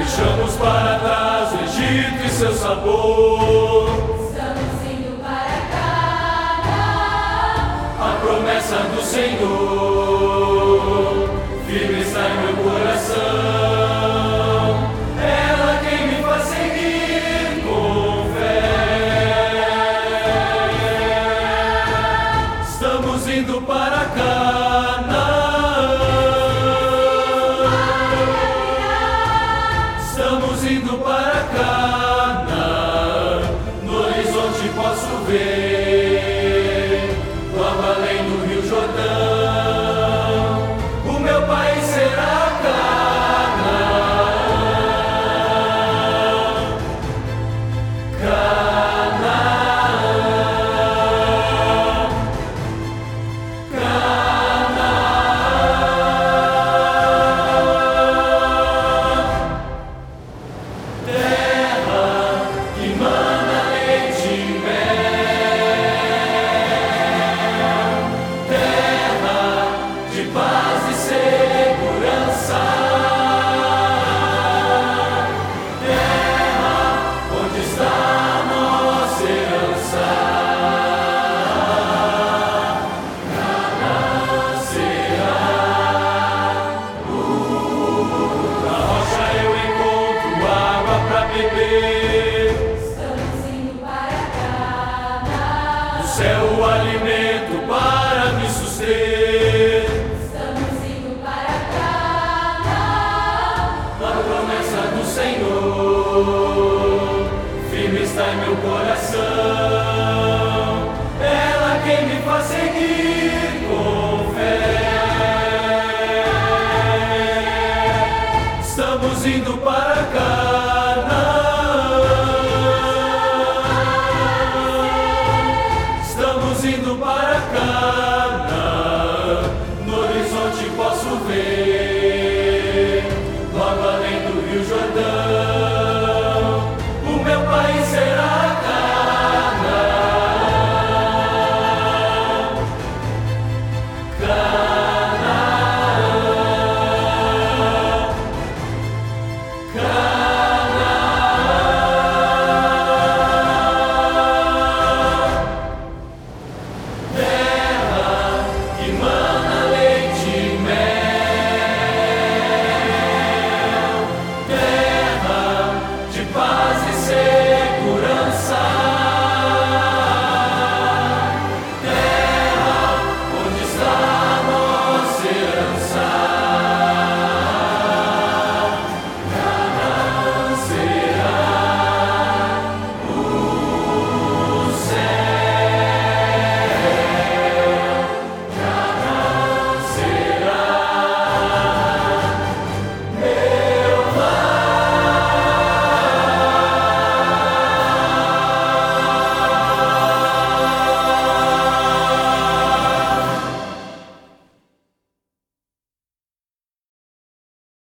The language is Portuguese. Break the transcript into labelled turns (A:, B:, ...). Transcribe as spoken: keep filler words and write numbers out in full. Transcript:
A: Deixamos para trás o Egito e seu sabor.
B: Estamos indo para Canaã.
A: A promessa do Senhor firme está em meu coração. Ela quem me faz seguir com fé. Estamos indo para Canaã. Estamos indo para Canaã. No horizonte posso ver, logo além do Rio Jordão, o meu país será Canaã. Canaã. Terra que mana leite e mel, terra de paz e segurança, terra onde está a nossa herança. Canaã será. Na rocha eu encontro água pra beber,
B: Estamos indo para Canaã.
A: no céu o alimento para me suster.
B: Estamos indo para Canaã.
A: A promessa do Senhor firme está em meu coração. Ela quem me faz seguir com fé. Estamos indo para cá.